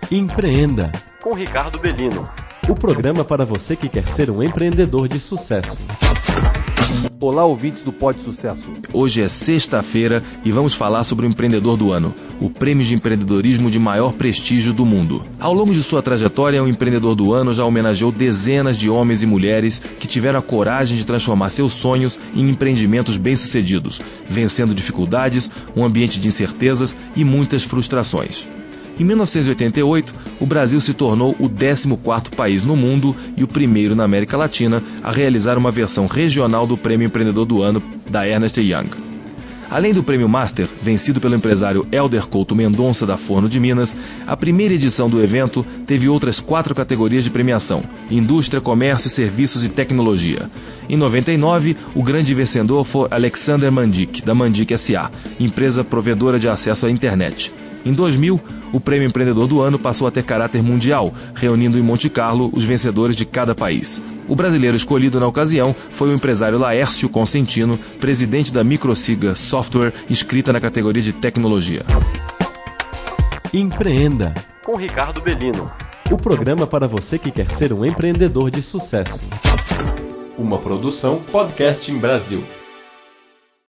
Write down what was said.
Empreenda, com Ricardo Bellino. o programa para você que quer ser um empreendedor de sucesso. Olá, ouvintes do Pod Sucesso. Hoje é sexta-feira e vamos falar sobre o Empreendedor do Ano, o prêmio de empreendedorismo de maior prestígio do mundo. Ao longo de sua trajetória, o Empreendedor do Ano já homenageou dezenas de homens e mulheres que tiveram a coragem de transformar seus sonhos em empreendimentos bem-sucedidos, vencendo dificuldades, um ambiente de incertezas e muitas frustrações. Em 1988, o Brasil se tornou o 14º país no mundo e o primeiro na América Latina a realizar uma versão regional do Prêmio Empreendedor do Ano da Ernst & Young. Além do Prêmio Master, vencido pelo empresário Helder Couto Mendonça da Forno de Minas, a primeira edição do evento teve outras 4 categorias de premiação: Indústria, Comércio, Serviços e Tecnologia. Em 99, o grande vencedor foi Alexander Mandic, da Mandic S.A., empresa provedora de acesso à internet. Em 2000, o Prêmio Empreendedor do Ano passou a ter caráter mundial, reunindo em Monte Carlo os vencedores de cada país. O brasileiro escolhido na ocasião foi o empresário Laércio Consentino, presidente da Microsiga Software, inscrita na categoria de tecnologia. Empreenda, Com Ricardo Bellino. o programa para você que quer ser um empreendedor de sucesso. Uma produção Podcast em Brasil.